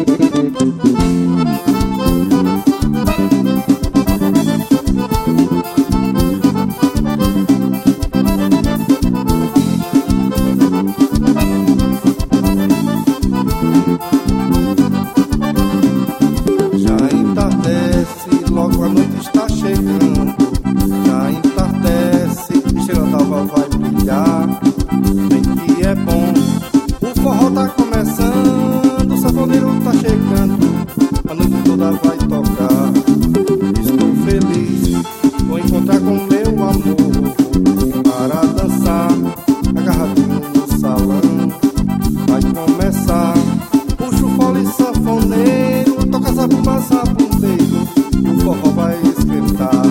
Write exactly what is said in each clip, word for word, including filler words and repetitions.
Logo a noite está chegando, já entardece, estrela d'alva vai brilhar. Bem que é bom, o forró tá começando, o sanfoneiro tá chegando, a noite toda vai tocar. Estou feliz, vou encontrar com meu amor para dançar, agarradinho no salão. Vai começar, puxa o fole sanfoneiro, toca zabumba, zabumbeiro, o forró vai esquentar.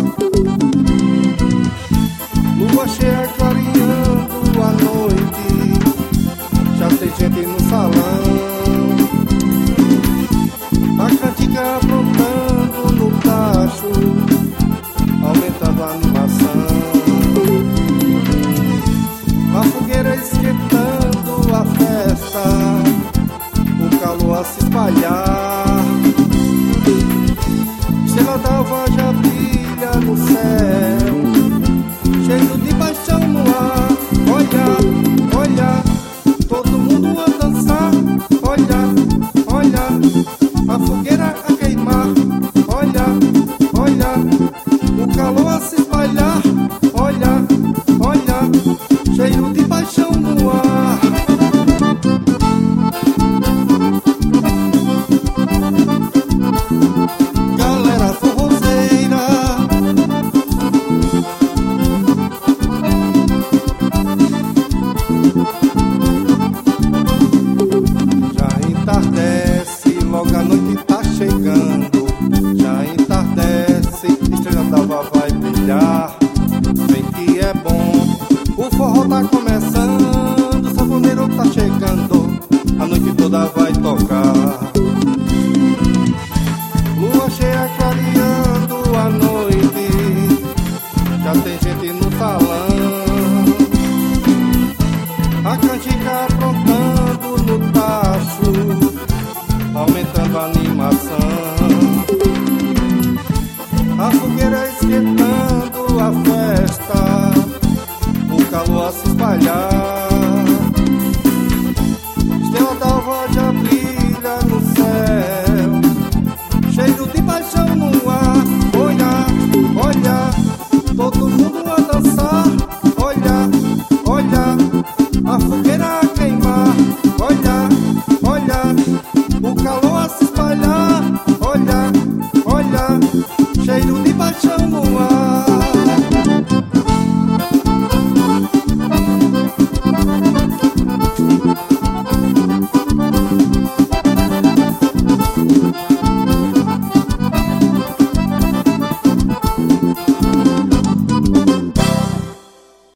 Lua cheia clareando a noite, já tem gente no salão. A cantiga brotando no tacho, aumentando a animação. A fogueira esquentando a festa, o calor a se espalhar. Estrela d'alva já brilha no céu, cheio de paixão no ar. Olha, olha, todo mundo a dançar. Olha, olha, a fogueira a queimar. Olha, olha, o calor a se espalhar. Olha, olha, cheio de paixão no ar. Entardece, logo a noite tá chegando, já entardece, estrela d'alva vai brilhar. Bem que é bom, o forró tá começando, o sanfoneiro tá chegando, a noite toda vai tocar.